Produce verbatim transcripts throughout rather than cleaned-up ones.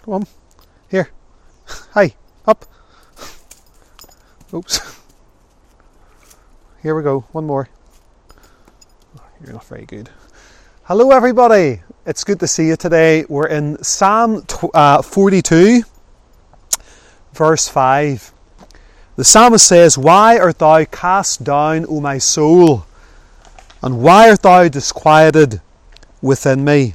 Come on. Here. Hi. Up. Oops. Here we go. One more. You're not very good. Hello everybody. It's good to see you today. We're in Psalm uh, forty-two, verse five. The psalmist says, "Why art thou cast down, O my soul? And why art thou disquieted within me?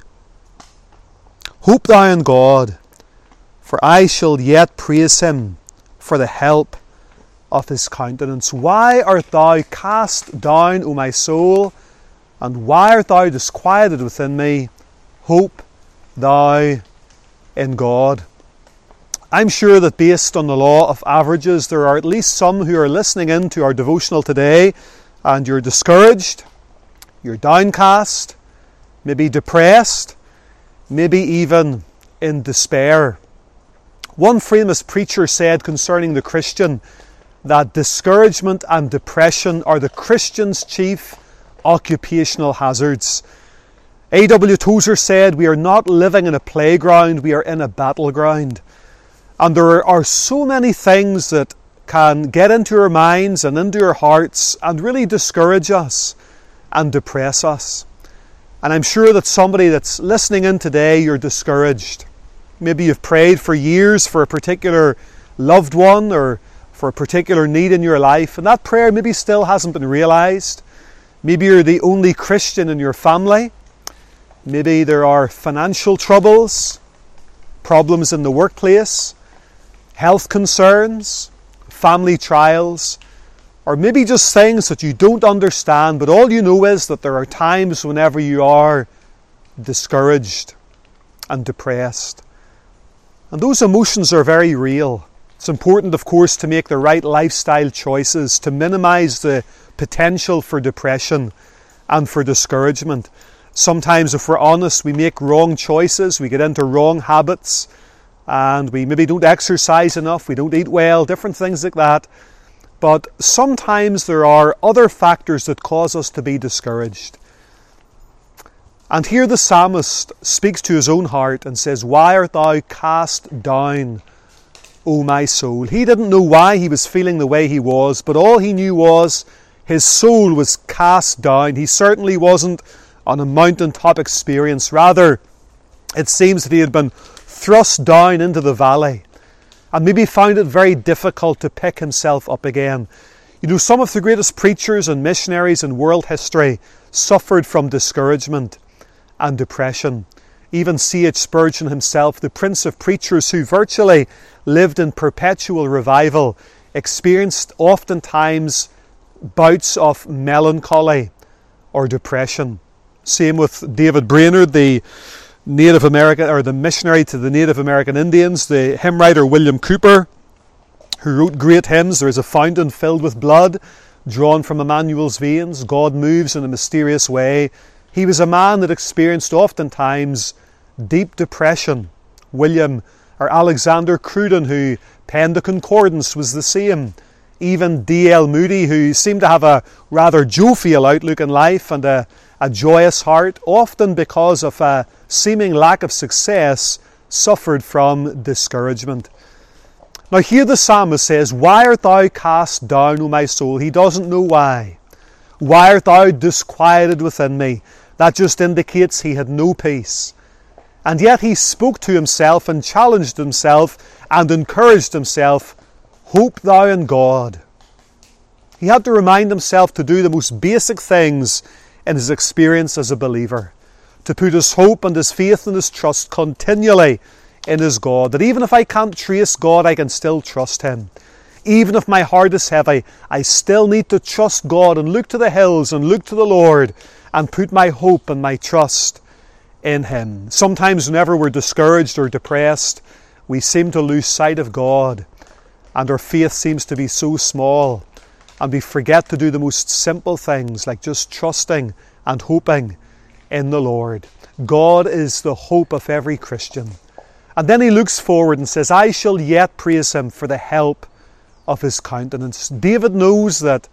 Hope thou in God, for I shall yet praise him for the help of his countenance. Why art thou cast down, O my soul? And why art thou disquieted within me? Hope thou in God." I'm sure that based on the law of averages, there are at least some who are listening in to our devotional today, and you're discouraged, you're downcast, maybe depressed, maybe even in despair. One famous preacher said concerning the Christian that discouragement and depression are the Christian's chief occupational hazards. A W Tozer said, "We are not living in a playground, we are in a battleground." And there are so many things that can get into our minds and into our hearts and really discourage us and depress us. And I'm sure that somebody that's listening in today, you're discouraged. Maybe you've prayed for years for a particular loved one or for a particular need in your life, and that prayer maybe still hasn't been realized. Maybe you're the only Christian in your family. Maybe there are financial troubles, problems in the workplace, health concerns, family trials, or maybe just things that you don't understand, but all you know is that there are times whenever you are discouraged and depressed. And those emotions are very real. It's important, of course, to make the right lifestyle choices, to minimize the potential for depression and for discouragement. Sometimes, if we're honest, we make wrong choices, we get into wrong habits, and we maybe don't exercise enough, we don't eat well, different things like that. But sometimes there are other factors that cause us to be discouraged. And here the psalmist speaks to his own heart and says, "Why art thou cast down, O my soul?" He didn't know why he was feeling the way he was, but all he knew was his soul was cast down. He certainly wasn't on a mountaintop experience. Rather, it seems that he had been thrust down into the valley and maybe found it very difficult to pick himself up again. You know, some of the greatest preachers and missionaries in world history suffered from discouragement and depression. Even C H Spurgeon himself, the prince of preachers who virtually lived in perpetual revival, experienced oftentimes bouts of melancholy or depression. Same with David Brainerd, the Native American or the missionary to the Native American Indians, the hymn writer William Cooper, who wrote great hymns. There is a fountain filled with blood drawn from Emmanuel's veins. God moves in a mysterious way. He was a man that experienced oftentimes deep depression. William or Alexander Cruden, who penned the Concordance, was the same. Even D L Moody, who seemed to have a rather jovial outlook in life and a, a joyous heart, often because of a seeming lack of success, suffered from discouragement. Now here the psalmist says, "Why art thou cast down, O my soul?" He doesn't know why. "Why art thou disquieted within me?" That just indicates he had no peace. And yet he spoke to himself and challenged himself and encouraged himself, "Hope thou in God." He had to remind himself to do the most basic things in his experience as a believer, to put his hope and his faith and his trust continually in his God. That even if I can't trace God, I can still trust him. Even if my heart is heavy, I still need to trust God and look to the hills and look to the Lord and put my hope and my trust in him. Sometimes whenever we're discouraged or depressed, we seem to lose sight of God, and our faith seems to be so small, and we forget to do the most simple things like just trusting and hoping in the Lord. God is the hope of every Christian. And then he looks forward and says, "I shall yet praise him for the help of his countenance." David knows that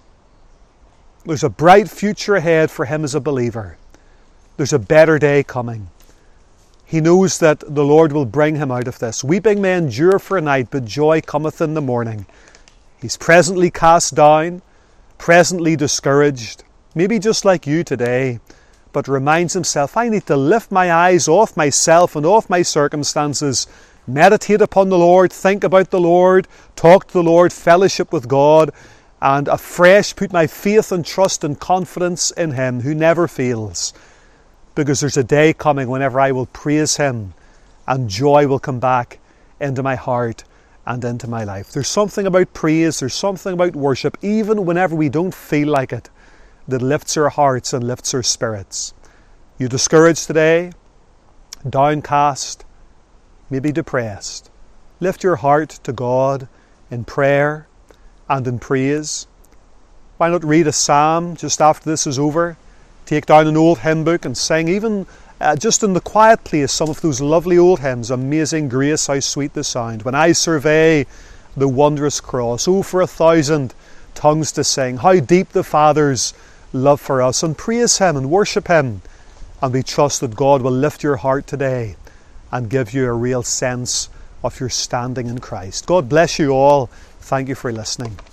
there's a bright future ahead for him as a believer. There's a better day coming. He knows that the Lord will bring him out of this. Weeping may endure for a night, but joy cometh in the morning. He's presently cast down, presently discouraged, maybe just like you today, but reminds himself, I need to lift my eyes off myself and off my circumstances, meditate upon the Lord, think about the Lord, talk to the Lord, fellowship with God, and afresh put my faith and trust and confidence in him who never fails. Because there's a day coming whenever I will praise him and joy will come back into my heart and into my life. There's something about praise, there's something about worship, even whenever we don't feel like it, that lifts our hearts and lifts our spirits. You discouraged today, downcast, maybe depressed. Lift your heart to God in prayer and in praise. Why not read a psalm just after this is over? Take down an old hymn book and sing, even uh, just in the quiet place, some of those lovely old hymns. Amazing grace, how sweet the sound, when I survey the wondrous cross. Oh, for a thousand tongues to sing, how deep the Father's love for us. And praise him and worship him. And we trust that God will lift your heart today and give you a real sense of your standing in Christ. God bless you all. Thank you for listening.